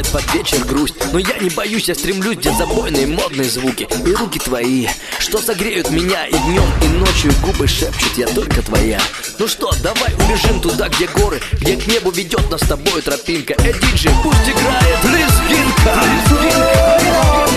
под вечер грусть. Но я не боюсь, я стремлюсь, где забойные модные звуки. И руки твои, что согреют меня и днем, и ночью губы шепчут, я только твоя. Ну что, давай убежим туда, где горы, где к небу ведет нас с тобой тропинка. Диджей, пусть играет лезгинка.